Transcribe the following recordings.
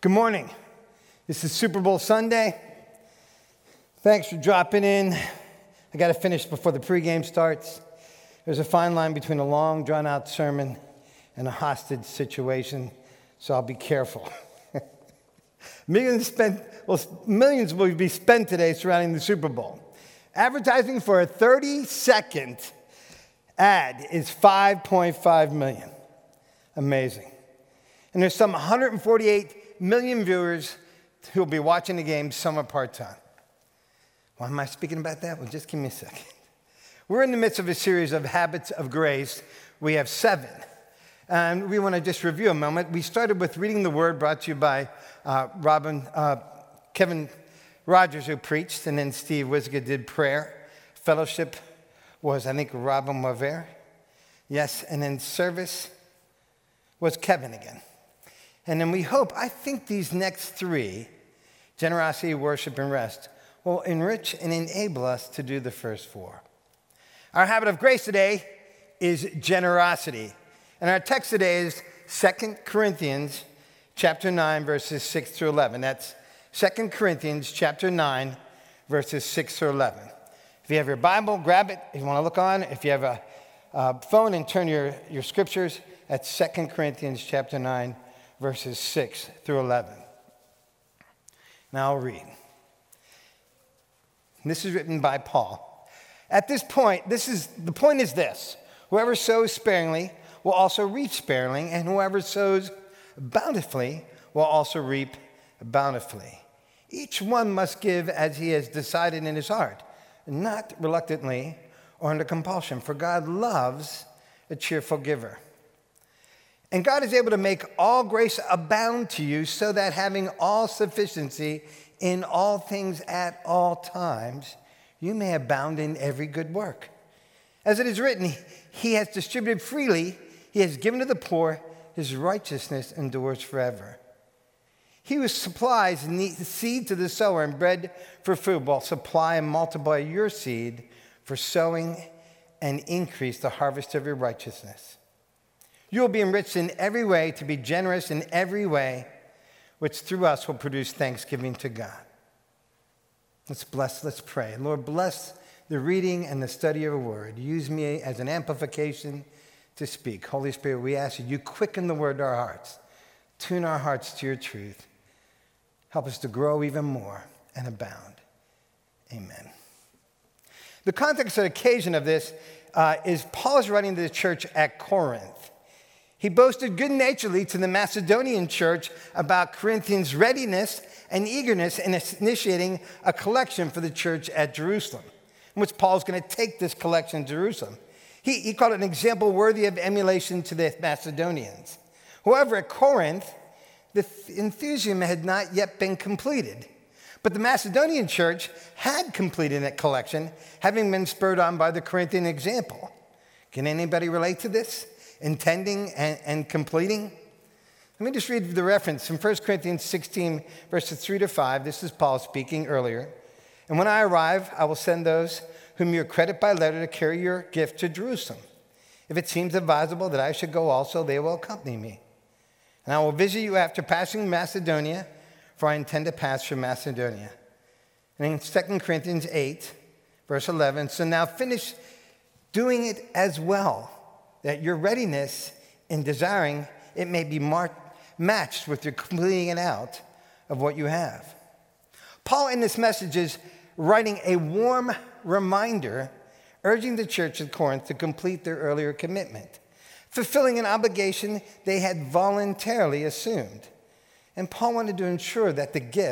Good morning. This is Super Bowl Sunday. Thanks for dropping in. I got to finish before the pregame starts. There's a fine line between a long, drawn-out sermon and a hostage situation, so I'll be careful. Millions will be spent today surrounding the Super Bowl. Advertising for a 30-second ad is $5.5 million. Amazing. And there's some 148 million viewers who will be watching the game, some are part-time. Why am I speaking about that? Well, just give me a second. We're in the midst of a series of habits of grace. We have 7. And we want to just review a moment. We started with reading the Word, brought to you by Kevin Rogers, who preached, and then Steve Wisga did prayer. Fellowship was, I think, Robin Maver. Yes, and then service was Kevin again. And then I think these next 3, generosity, worship, and rest, will enrich and enable us to do the first 4. Our habit of grace today is generosity. And our text today is 2 Corinthians chapter 9, verses 6 through 11. That's 2 Corinthians chapter 9, verses 6 through 11. If you have your Bible, grab it. If you want to look on, if you have a phone and turn your scriptures, that's 2 Corinthians chapter 9, verses 6 through 11. Now I'll read. This is written by Paul. At this point, the point is this: whoever sows sparingly will also reap sparingly, and whoever sows bountifully will also reap bountifully. Each one must give as he has decided in his heart, not reluctantly or under compulsion, for God loves a cheerful giver. And God is able to make all grace abound to you, so that having all sufficiency in all things at all times, you may abound in every good work. As it is written, he has distributed freely, he has given to the poor, his righteousness endures forever. He who supplies seed to the sower and bread for food will supply and multiply your seed for sowing and increase the harvest of your righteousness. You will be enriched in every way to be generous in every way, which through us will produce thanksgiving to God. Let's pray. Lord, bless the reading and the study of your word. Use me as an amplification to speak. Holy Spirit, we ask you quicken the word to our hearts. Tune our hearts to your truth. Help us to grow even more and abound. Amen. The context and occasion of this is Paul's writing to the church at Corinth. He boasted good-naturedly to the Macedonian church about Corinthians' readiness and eagerness in initiating a collection for the church at Jerusalem, in which Paul's going to take this collection to Jerusalem. He called it an example worthy of emulation to the Macedonians. However, at Corinth, the enthusiasm had not yet been completed. But the Macedonian church had completed that collection, having been spurred on by the Corinthian example. Can anybody relate to this? Intending and completing? Let me just read the reference from 1 Corinthians 16, verses 3 to 5. This is Paul speaking earlier. And when I arrive, I will send those whom you accredit by letter to carry your gift to Jerusalem. If it seems advisable that I should go also, they will accompany me. And I will visit you after passing Macedonia, for I intend to pass through Macedonia. And in 2 Corinthians 8, verse 11, so now finish doing it as well, that your readiness in desiring it may be matched with your completing it out of what you have. Paul in this message is writing a warm reminder, urging the church at Corinth to complete their earlier commitment, fulfilling an obligation they had voluntarily assumed. And Paul wanted to ensure that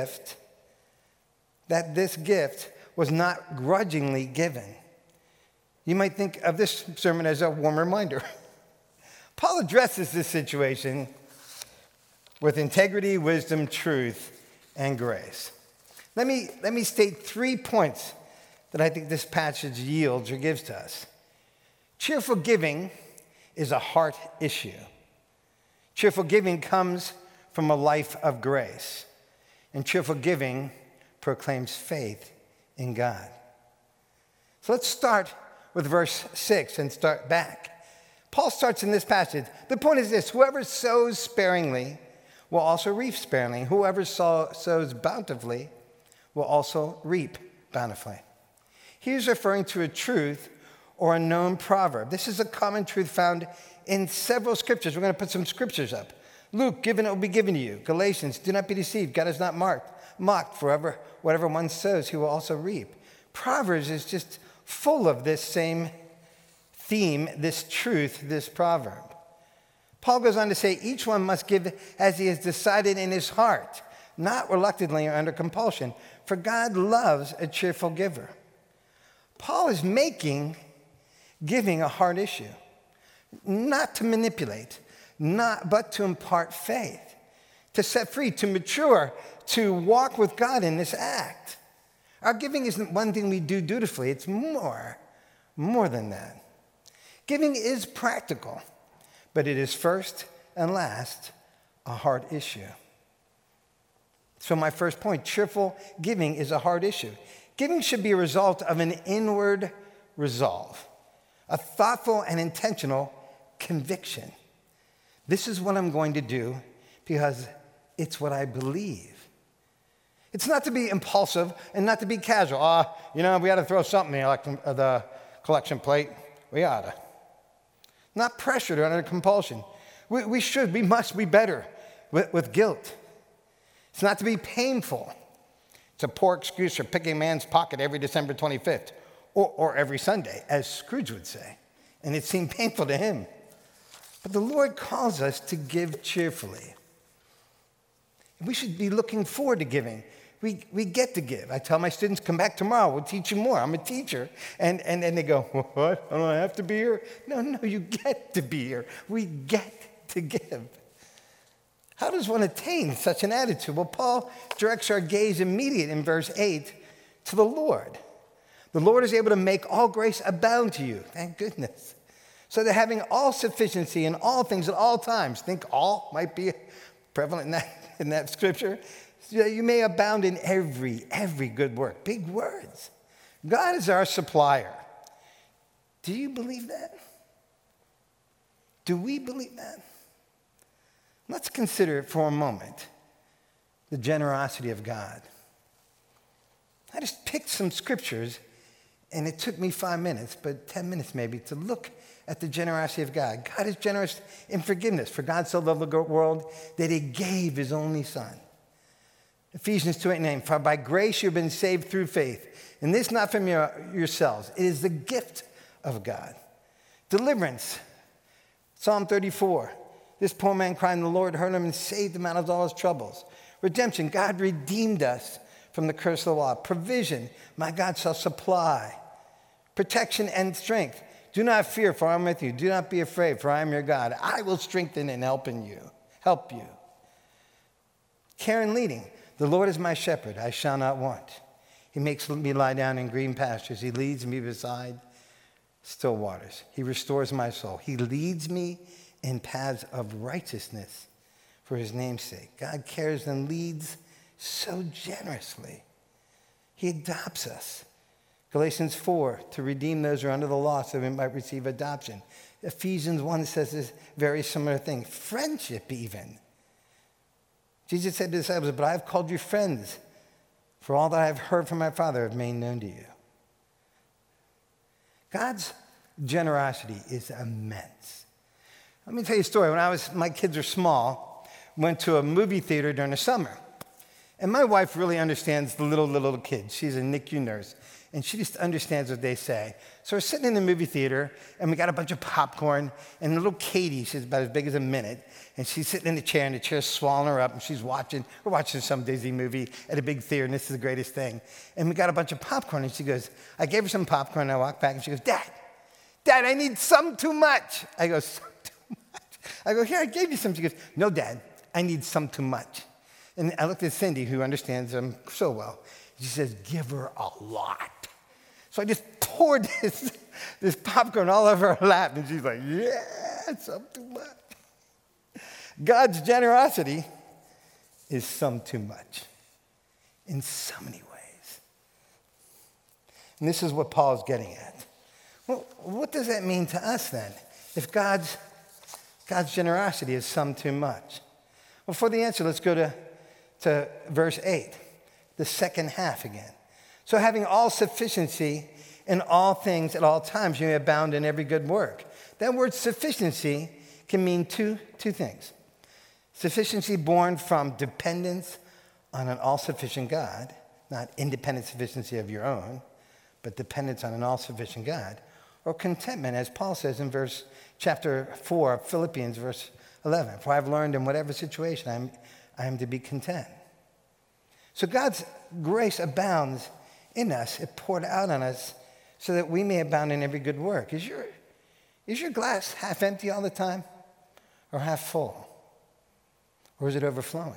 this gift was not grudgingly given. You might think of this sermon as a warm reminder. Paul addresses this situation with integrity, wisdom, truth, and grace. Let me state 3 points that I think this passage yields or gives to us. Cheerful giving is a heart issue. Cheerful giving comes from a life of grace. And cheerful giving proclaims faith in God. So let's start with verse 6 and start back. Paul starts in this passage. The point is this: whoever sows sparingly will also reap sparingly. Whoever sows bountifully will also reap bountifully. He's referring to a truth or a known proverb. This is a common truth found in several scriptures. We're going to put some scriptures up. Luke, given it will be given to you. Galatians, do not be deceived. God is not mocked. Forever, whatever one sows, he will also reap. Proverbs is just full of this same theme, this truth, this proverb. Paul goes on to say, each one must give as he has decided in his heart, not reluctantly or under compulsion, for God loves a cheerful giver. Paul is making giving a hard issue, not to manipulate, but to impart faith, to set free, to mature, to walk with God in this act. Our giving isn't one thing we do dutifully. It's more than that. Giving is practical, but it is first and last a hard issue. So my first point, cheerful giving is a hard issue. Giving should be a result of an inward resolve, a thoughtful and intentional conviction. This is what I'm going to do because it's what I believe. It's not to be impulsive and not to be casual. We got to throw something in the collection plate. We ought to. Not pressured or under compulsion. We must be better with guilt. It's not to be painful. It's a poor excuse for picking a man's pocket every December 25th or every Sunday, as Scrooge would say. And it seemed painful to him. But the Lord calls us to give cheerfully. We should be looking forward to giving. We get to give. I tell my students, come back tomorrow. We'll teach you more. I'm a teacher. And they go, what? Don't I have to be here? No, you get to be here. We get to give. How does one attain such an attitude? Well, Paul directs our gaze immediate in verse 8 to the Lord. The Lord is able to make all grace abound to you. Thank goodness. So that having all sufficiency in all things at all times, think all might be prevalent in that scripture, so that you may abound in every good work. Big words. God is our supplier. Do you believe that? Do we believe that? Let's consider for a moment the generosity of God. I just picked some scriptures, and it took me 5 minutes, but 10 minutes maybe, to look at the generosity of God. God is generous in forgiveness. For God so loved the world that he gave his only son. Ephesians 2:8-9, for by grace you've been saved through faith, and this not from yourselves. It is the gift of God. Deliverance, Psalm 34. This poor man cried, and the Lord heard him and saved him out of all his troubles. Redemption, God redeemed us from the curse of the law. Provision, my God shall supply. Protection and strength. Do not fear, for I am with you. Do not be afraid, for I am your God. I will strengthen and help you. Care and leading. The Lord is my shepherd, I shall not want. He makes me lie down in green pastures. He leads me beside still waters. He restores my soul. He leads me in paths of righteousness for his name's sake. God cares and leads so generously. He adopts us. Galatians 4, to redeem those who are under the law so we might receive adoption. Ephesians 1 says this very similar thing. Friendship even. Jesus said to the disciples, but I have called you friends, for all that I have heard from my Father I have made known to you. God's generosity is immense. Let me tell you a story. When my kids were small, went to a movie theater during the summer. And my wife really understands the little kids. She's a NICU nurse, and she just understands what they say. So we're sitting in the movie theater, and we got a bunch of popcorn, and little Katie, she's about as big as a minute, and she's sitting in the chair, and the chair's swallowing her up, and we're watching some Disney movie at a big theater, and this is the greatest thing. And we got a bunch of popcorn, and she goes, I gave her some popcorn, and I walked back, and she goes, Dad, I need some too much. I go, some too much? I go, here, I gave you some. She goes, no, Dad, I need some too much. And I looked at Cindy, who understands them so well. She says, give her a lot. So I just poured this popcorn all over her lap, and she's like, yeah, some too much. God's generosity is some too much in so many ways. And this is what Paul's getting at. Well, what does that mean to us then, if God's generosity is some too much? Well, for the answer, let's go to verse 8, the second half again. So having all sufficiency in all things at all times, you may abound in every good work. That word sufficiency can mean two things. Sufficiency born from dependence on an all-sufficient God, not independent sufficiency of your own, but dependence on an all-sufficient God, or contentment, as Paul says in chapter 4 of Philippians, verse 11. For I've learned in whatever situation I am to be content. So God's grace abounds in us. It poured out on us so that we may abound in every good work. Is your glass half empty all the time or half full? Or is it overflowing?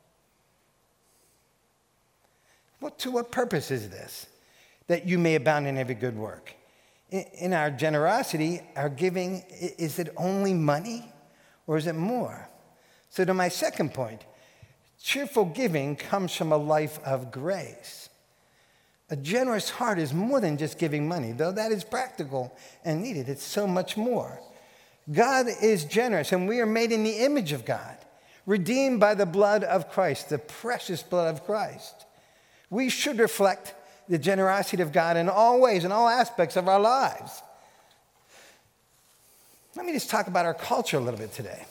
To what purpose is this? That you may abound in every good work. In our generosity, our giving, is it only money or is it more? So to my second point, cheerful giving comes from a life of grace. A generous heart is more than just giving money, though that is practical and needed. It's so much more. God is generous, and we are made in the image of God, redeemed by the blood of Christ, the precious blood of Christ. We should reflect the generosity of God in all ways, in all aspects of our lives. Let me just talk about our culture a little bit today.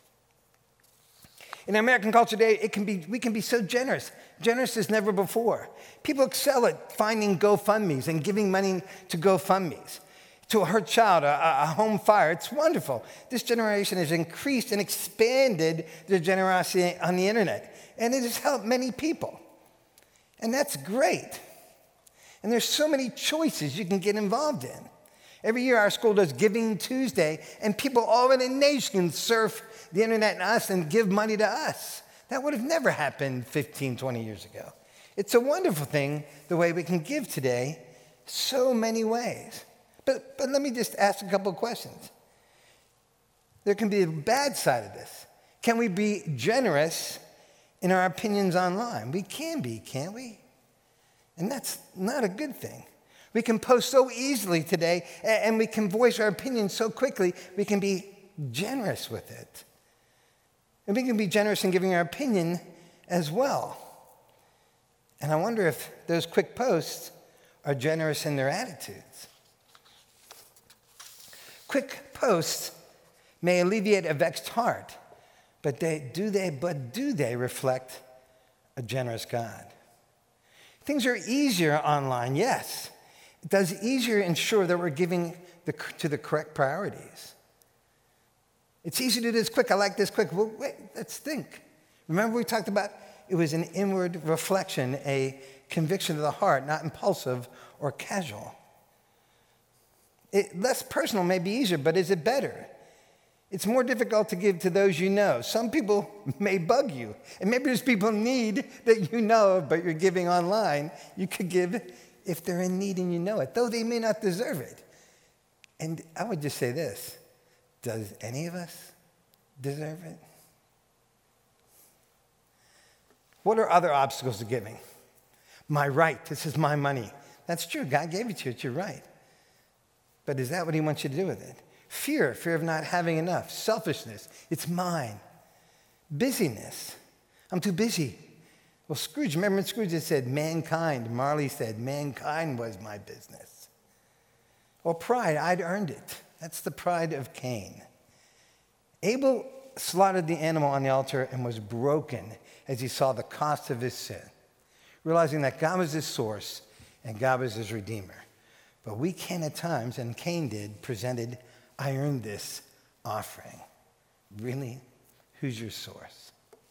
In American culture today, we can be so generous as never before. People excel at finding GoFundMes and giving money to GoFundMes. To a hurt child, a home fire. It's wonderful. This generation has increased and expanded their generosity on the internet, and it has helped many people. And that's great. And there's so many choices you can get involved in. Every year our school does Giving Tuesday, and people all over the nation surf the internet and us and give money to us. That would have never happened 15, 20 years ago. It's a wonderful thing, the way we can give today, so many ways. But let me just ask a couple of questions. There can be a bad side of this. Can we be generous in our opinions online? We can be, can't we? And that's not a good thing. We can post so easily today, and we can voice our opinions so quickly, we can be generous with it. And we can be generous in giving our opinion as well. And I wonder if those quick posts are generous in their attitudes. Quick posts may alleviate a vexed heart, but do they reflect a generous God? Things are easier online, yes. It does easier ensure that we're giving to the correct priorities. It's easy to do this quick. I like this quick. Well, wait, let's think. Remember we talked about it was an inward reflection, a conviction of the heart, not impulsive or casual. Less personal may be easier, but is it better? It's more difficult to give to those you know. Some people may bug you. And maybe there's people in need that you know, but you're giving online. You could give if they're in need and you know it, though they may not deserve it. And I would just say this. Does any of us deserve it? What are other obstacles to giving? My right. This is my money. That's true. God gave it to you. It's your right. But is that what he wants you to do with it? Fear of not having enough. Selfishness. It's mine. Busyness. I'm too busy. Well, Scrooge, remember when Scrooge said, mankind. Marley said, mankind was my business. Or pride. I'd earned it. That's the pride of Cain. Abel slaughtered the animal on the altar and was broken as he saw the cost of his sin, realizing that God was his source and God was his redeemer. But we can at times, and Cain did, presented, I earned this offering. Really? Who's your source?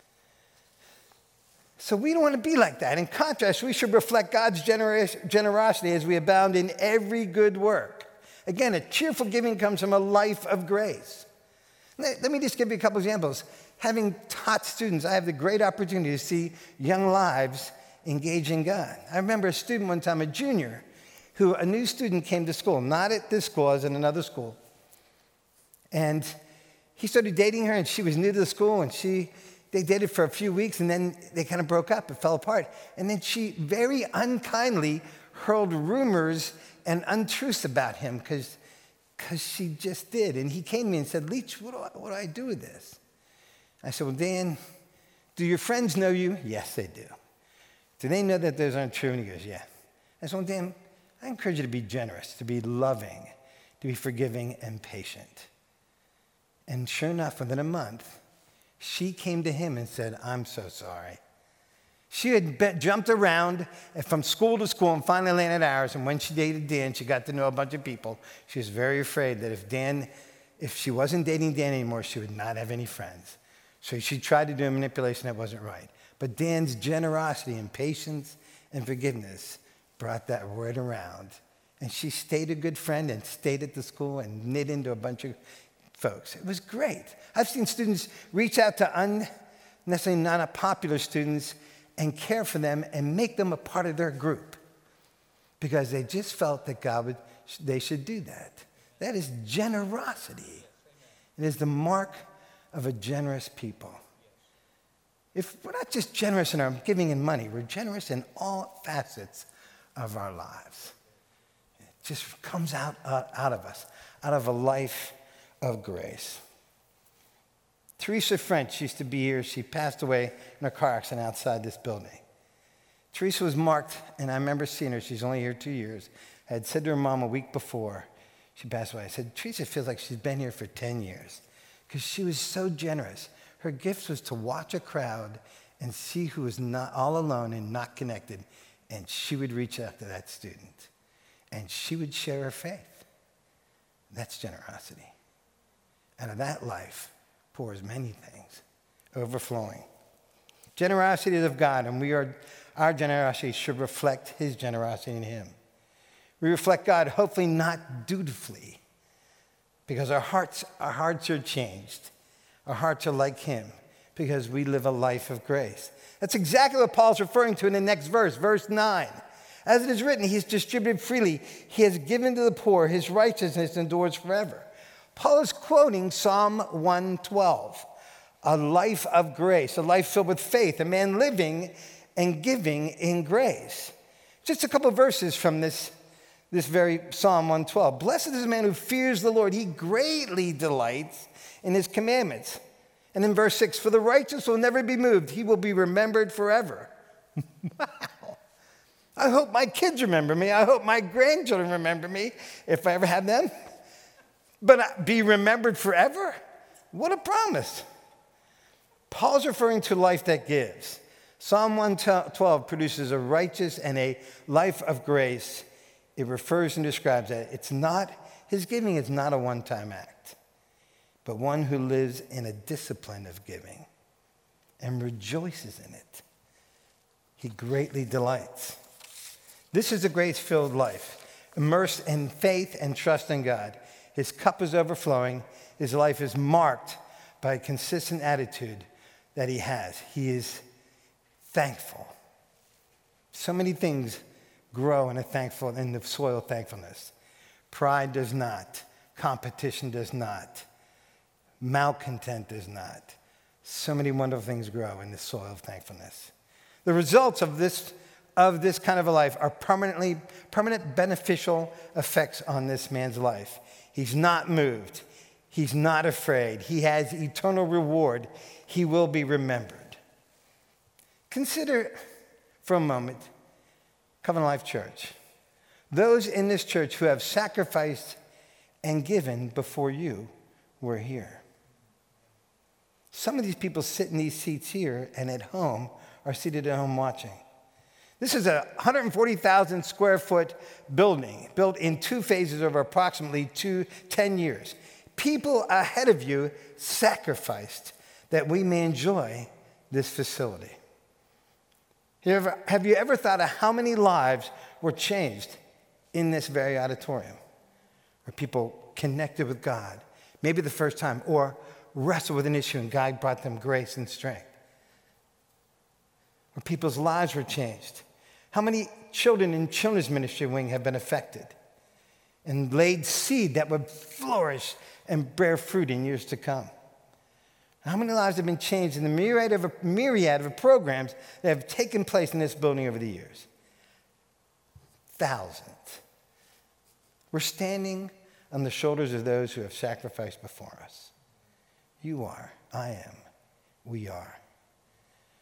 So we don't want to be like that. In contrast, we should reflect God's generosity as we abound in every good work. Again, a cheerful giving comes from a life of grace. Let me just give you a couple examples. Having taught students, I have the great opportunity to see young lives engage in God. I remember a student one time, a junior, a new student came to school, not at this school, as in another school. And he started dating her, and she was new to the school, and they dated for a few weeks, and then they kind of broke up. It fell apart. And then she very unkindly hurled rumors and untruths about him because she just did. And he came to me and said, Leach, what do I do with this? I said, well, Dan, Do your friends know you? Yes, they do. Do they know that those aren't true? And he goes, yeah. And so, Dan, I encourage you to be generous, to be loving, to be forgiving and patient. And sure enough, within a month, she came to him and said, I'm so sorry. She had jumped around from school to school and finally landed ours. And when she dated Dan, she got to know a bunch of people. She was very afraid that if she wasn't dating Dan anymore, she would not have any friends. So she tried to do a manipulation that wasn't right. But Dan's generosity and patience and forgiveness brought that word around. And she stayed a good friend and stayed at the school and knit into a bunch of folks. It was great. I've seen students reach out to necessarily not popular students and care for them and make them a part of their group because they just felt that they should do that. That is generosity. It is the mark of a generous people. If we're not just generous in our giving and money, we're generous in all facets of our lives. It just comes out of us, out of a life of grace. Teresa French used to be here. She passed away in a car accident outside this building. Teresa was marked, and I remember seeing her. She's only here 2 years. I had said to her mom a week before she passed away, I said, Teresa feels like she's been here for 10 years because she was so generous. Her gift was to watch a crowd and see who was not all alone and not connected, and she would reach out to that student, and she would share her faith. That's generosity. Out of that life pours many things, overflowing. Generosity is of God, and our generosity should reflect his generosity in him. We reflect God, hopefully not dutifully, because our hearts are changed. Our hearts are like him because we live a life of grace. That's exactly what Paul's referring to in the next verse, verse 9. As it is written, he has distributed freely. He has given to the poor. His righteousness endures forever. Paul is quoting Psalm 112, a life of grace, a life filled with faith, a man living and giving in grace. Just a couple of verses from this very Psalm 112. Blessed is the man who fears the Lord. He greatly delights in his commandments. And in verse 6, for the righteous will never be moved. He will be remembered forever. Wow. I hope my kids remember me. I hope my grandchildren remember me if I ever have them. But be remembered forever? What a promise. Paul's referring to life that gives. Psalm 112 produces a righteous and a life of grace. It refers and describes that. His giving is not a one-time act, but one who lives in a discipline of giving and rejoices in it. He greatly delights. This is a grace-filled life, immersed in faith and trust in God. His cup is overflowing. His life is marked by a consistent attitude that he has. He is thankful. So many things grow in the soil of thankfulness. Pride does not. Competition does not. Malcontent does not. So many wonderful things grow in the soil of thankfulness. The results of this kind of a life are permanent beneficial effects on this man's life. He's not moved. He's not afraid. He has eternal reward. He will be remembered. Consider for a moment Covenant Life Church. Those in this church who have sacrificed and given before you were here. Some of these people sit in these seats here and at home are seated at home watching. This is a 140,000 square foot building built in 2 phases over approximately 10 years. People ahead of you sacrificed that we may enjoy this facility. Have you ever thought of how many lives were changed in this very auditorium? Where people connected with God, maybe the first time, or wrestled with an issue and God brought them grace and strength. Where people's lives were changed. How many children in children's ministry wing have been affected and laid seed that would flourish and bear fruit in years to come? How many lives have been changed in the myriad of programs that have taken place in this building over the years? Thousands. We're standing on the shoulders of those who have sacrificed before us. You are, I am, we are.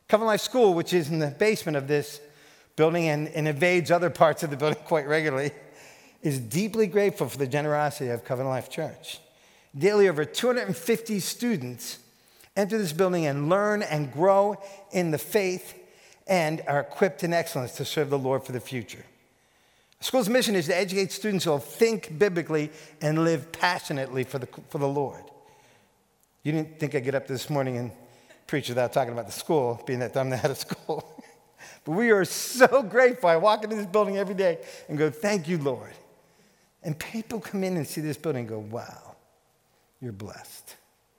Covenant Life School, which is in the basement of this building and invades other parts of the building quite regularly, is deeply grateful for the generosity of Covenant Life Church. Daily, over 250 students enter this building and learn and grow in the faith and are equipped in excellence to serve the Lord for the future. The school's mission is to educate students who will think biblically and live passionately for the Lord. You didn't think I'd get up this morning and preach without talking about the school, being that I'm the head of school. But we are so grateful. I walk into this building every day and go, thank you, Lord. And people come in and see this building and go, wow, you're blessed.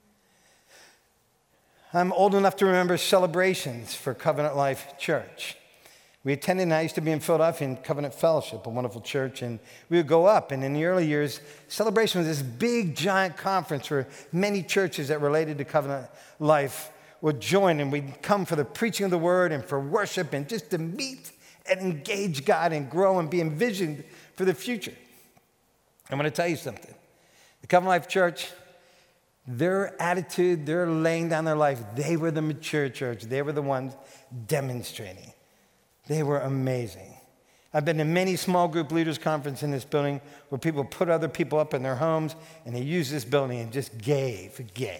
I'm old enough to remember celebrations for Covenant Life Church. We attended, and I used to be in Philadelphia in Covenant Fellowship, a wonderful church, and we would go up. And in the early years, celebration was this big, giant conference where many churches that related to Covenant Life would join, and we'd come for the preaching of the word and for worship and just to meet and engage God and grow and be envisioned for the future. I'm going to tell you something. The Covenant Life Church, their attitude, their laying down their life, they were the mature church. They were the ones demonstrating. They were amazing. I've been to many small group leaders conferences in this building where people put other people up in their homes and they used this building and just gave.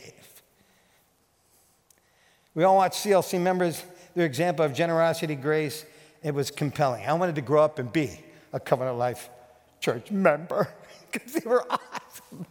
We all watched CLC members, their example of generosity, grace. It was compelling. I wanted to grow up and be a Covenant Life Church member because they were awesome.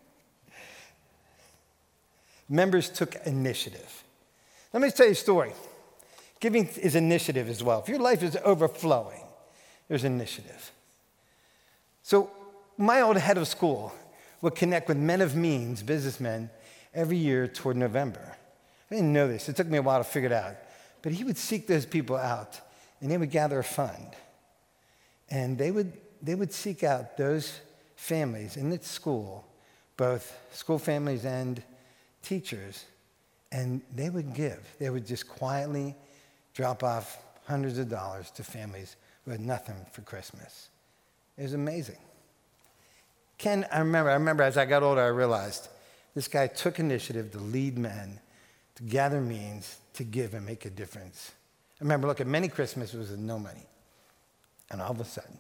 Members took initiative. Let me tell you a story. Giving is initiative as well. If your life is overflowing, there's initiative. So my old head of school would connect with men of means, businessmen, every year toward November. I didn't know this. It took me a while to figure it out. But he would seek those people out, and they would gather a fund. And they would seek out those families in the school, both school families and teachers, and they would give. They would just quietly drop off hundreds of dollars to families who had nothing for Christmas. It was amazing. I remember as I got older, I realized this guy took initiative to lead men, to gather means, to give and make a difference. I remember looking at many Christmases with no money. And all of a sudden,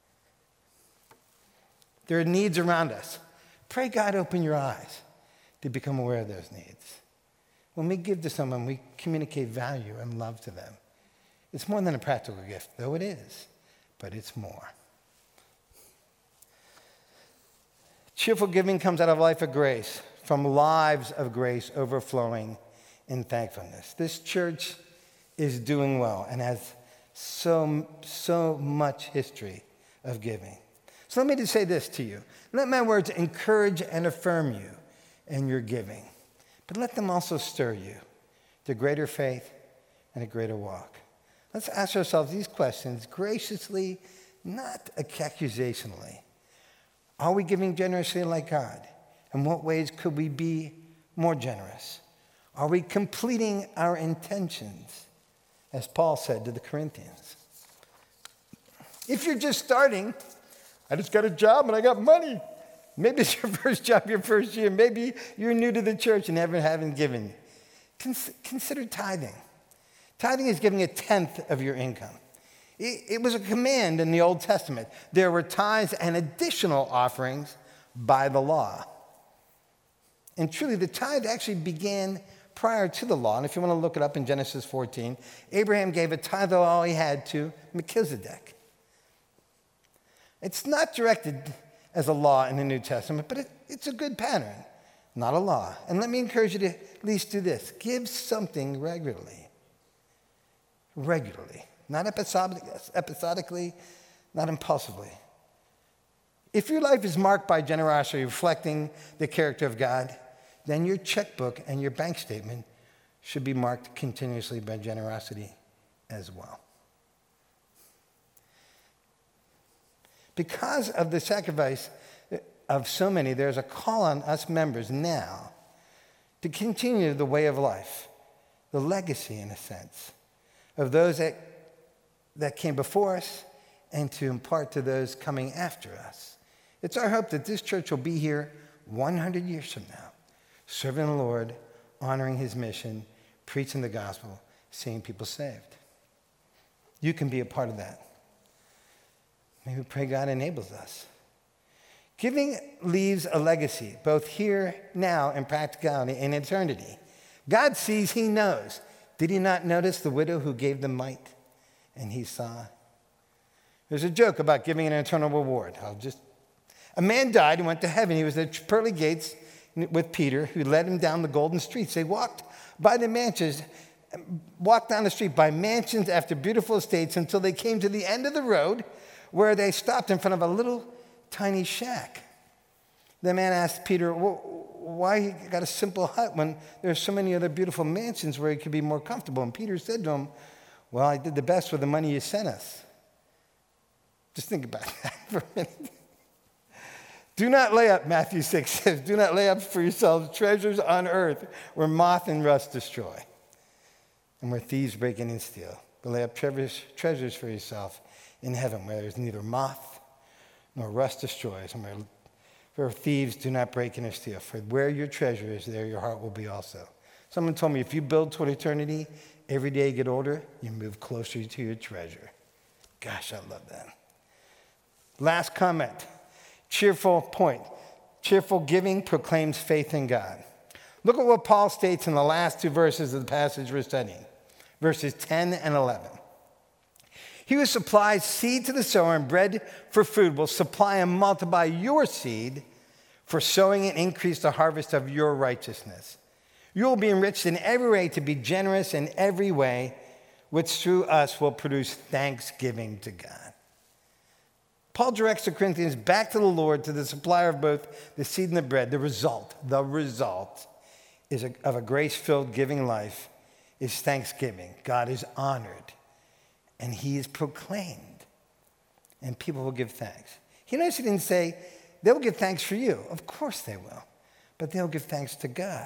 there are needs around us. Pray God open your eyes to become aware of those needs. When we give to someone, we communicate value and love to them. It's more than a practical gift, though it is, but it's more. Cheerful giving comes out of a life of grace, from lives of grace overflowing in thankfulness. This church is doing well and has so much history of giving. So let me just say this to you. Let my words encourage and affirm you in your giving, but let them also stir you to greater faith and a greater walk. Let's ask ourselves these questions graciously, not accusationally. Are we giving generously like God? In what ways could we be more generous? Are we completing our intentions, as Paul said to the Corinthians? If you're just starting, I just got a job and I got money. Maybe it's your first job, your first year. Maybe you're new to the church and haven't given. Consider tithing. Tithing is giving 1/10 of your income. It was a command in the Old Testament. There were tithes and additional offerings by the law. And truly, the tithe actually began prior to the law. And if you want to look it up in Genesis 14, Abraham gave a tithe of all he had to Melchizedek. It's not directed as a law in the New Testament, but it's a good pattern, not a law. And let me encourage you to at least do this. Give something regularly. Regularly. Not episodically, not impulsively. If your life is marked by generosity, reflecting the character of God, then your checkbook and your bank statement should be marked continuously by generosity as well. Because of the sacrifice of so many, there's a call on us members now to continue the way of life, the legacy, in a sense, of those that came before us and to impart to those coming after us. It's our hope that this church will be here 100 years from now, serving the Lord, honoring his mission, preaching the gospel, seeing people saved. You can be a part of that. May we pray God enables us. Giving leaves a legacy, both here, now, and practicality, in eternity. God sees, he knows. Did he not notice the widow who gave the mite? And he saw. There's a joke about giving an eternal reward. A man died and went to heaven. He was at the pearly gates with Peter, who led him down the golden streets. They walked down the street by mansions after beautiful estates until they came to the end of the road, where they stopped in front of a little tiny shack. The man asked Peter, why you got a simple hut when there's so many other beautiful mansions where you could be more comfortable? And Peter said to him, well, I did the best with the money you sent us. Just think about that for a minute. Do not lay up, Matthew 6 says, do not lay up for yourselves treasures on earth where moth and rust destroy and where thieves break in and steal. But lay up treasures for yourself in heaven where there's neither moth nor rust destroys, and where thieves do not break in or steal. For where your treasure is, there your heart will be also. Someone told me if you build toward eternity, every day you get older, you move closer to your treasure. Gosh, I love that. Last comment. Cheerful point. Cheerful giving proclaims faith in God. Look at what Paul states in the last two verses of the passage we're studying, verses 10 and 11. He who supplies seed to the sower and bread for food will supply and multiply your seed for sowing and increase the harvest of your righteousness. You will be enriched in every way to be generous in every way, which through us will produce thanksgiving to God. Paul directs the Corinthians back to the Lord, to the supplier of both the seed and the bread. The result is of a grace-filled giving life is thanksgiving. God is honored, and he is proclaimed, and people will give thanks. He didn't say, they'll give thanks for you. Of course they will, but they'll give thanks to God.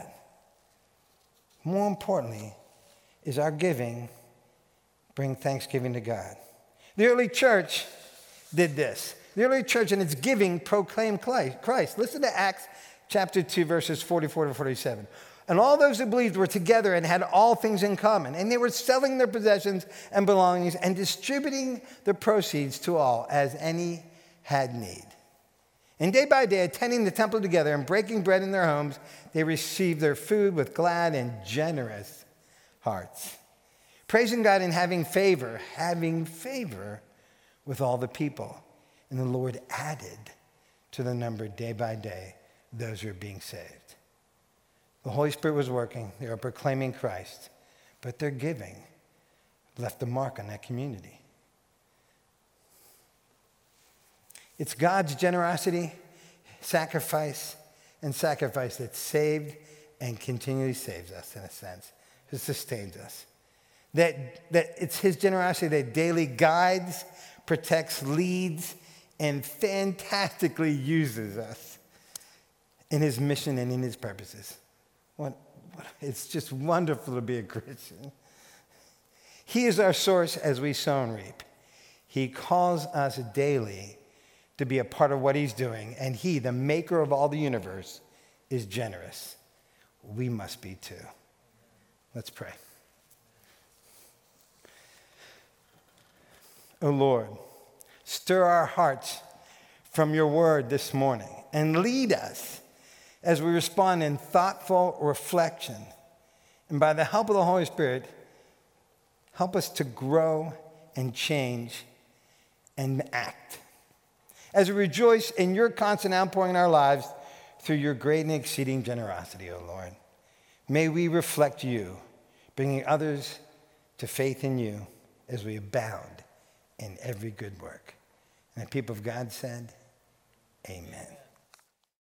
More importantly, is our giving bring thanksgiving to God. The early church did this. The early church in its giving proclaimed Christ. Listen to Acts chapter 2, verses 44 to 47. And all those who believed were together and had all things in common. And they were selling their possessions and belongings and distributing the proceeds to all as any had need. And day by day, attending the temple together and breaking bread in their homes, they received their food with glad and generous hearts, praising God and having favor with all the people. And the Lord added to the number day by day those who are being saved. The Holy Spirit was working. They were proclaiming Christ, but their giving left a mark on that community. It's God's generosity, sacrifice that saved and continually saves us, in a sense. It sustains us. That it's his generosity that daily guides, protects, leads, and fantastically uses us in his mission and in his purposes. It's just wonderful to be a Christian. He is our source as we sow and reap. He calls us daily to be a part of what he's doing, and he, the maker of all the universe, is generous. We must be too. Let's pray. O Lord, stir our hearts from your word this morning and lead us as we respond in thoughtful reflection. And by the help of the Holy Spirit, help us to grow and change and act. As we rejoice in your constant outpouring in our lives through your great and exceeding generosity, O Lord, may we reflect you, bringing others to faith in you as we abound in every good work. And the people of God said, amen.